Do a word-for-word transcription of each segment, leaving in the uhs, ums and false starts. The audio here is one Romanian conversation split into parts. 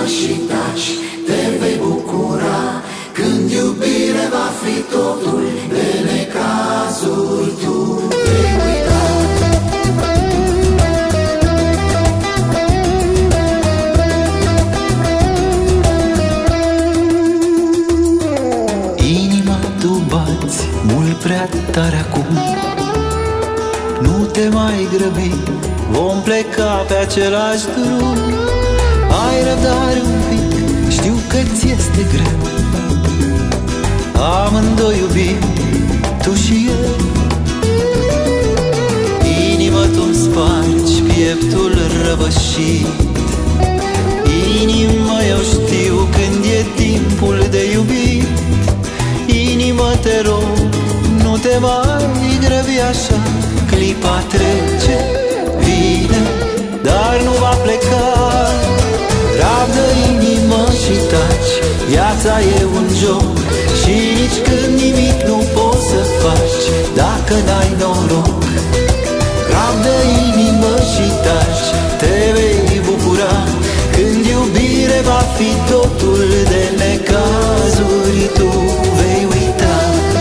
și taci, te vei bucura când iubire va fi totul, de necazuri tu vei uita. Inima tu bați mult prea tare acum, nu te mai grăbi, vom pleca pe același drum. Ai răbdare un pic, știu că ți este greu, amândoi iubim, tu și eu. Inima tu-mi spargi pieptul răvășit, inima eu știu când e timpul de iubit. Inima te rog, nu te mai grăbi așa, clipa trece, vine, dar nu va pleca. Rabdă inima și taci, viața e un joc și nici când nimic nu poți să faci dacă n-ai noroc. Rabdă inima și taci, te vei bucura când iubire va fi totul, de necazuri tu vei uita.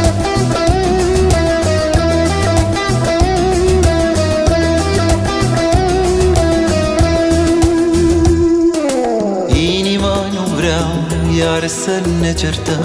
Inima nu vreau iar să ne certăm,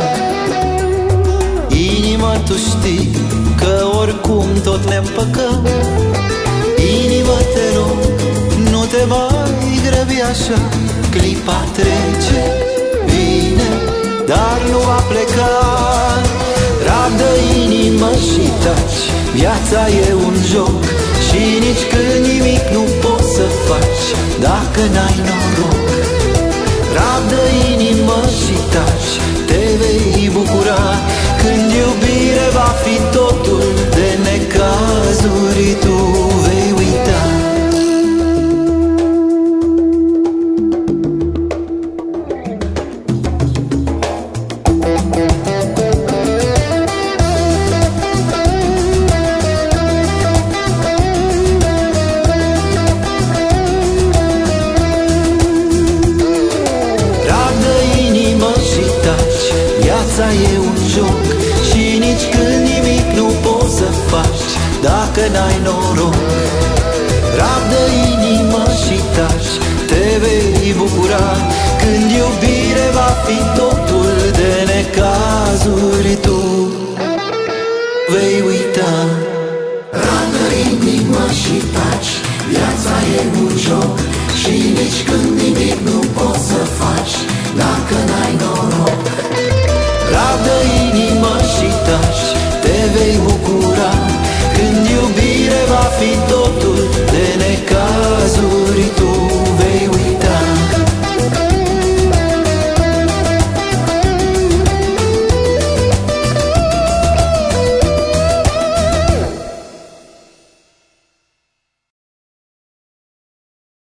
inima tu știi că oricum tot ne împăcăm. Inima te rog, nu te mai grăbi așa, clipa trece, vine, dar nu va pleca. Rabdă inima și taci, viața e un joc și nici când nimic nu poți să faci dacă n-ai noroc. Rabdă inima și taci, te vei bucura când iubire va fi totul, de necazuri tu vei uita. Viața e un joc și nici când nimic nu poți să faci dacă n-ai noroc. Rabdă inima și taci, te vei bucura când iubire va fi totul, de necazuri tu vei uita. Rabdă inima și taci, viața e un joc și nici când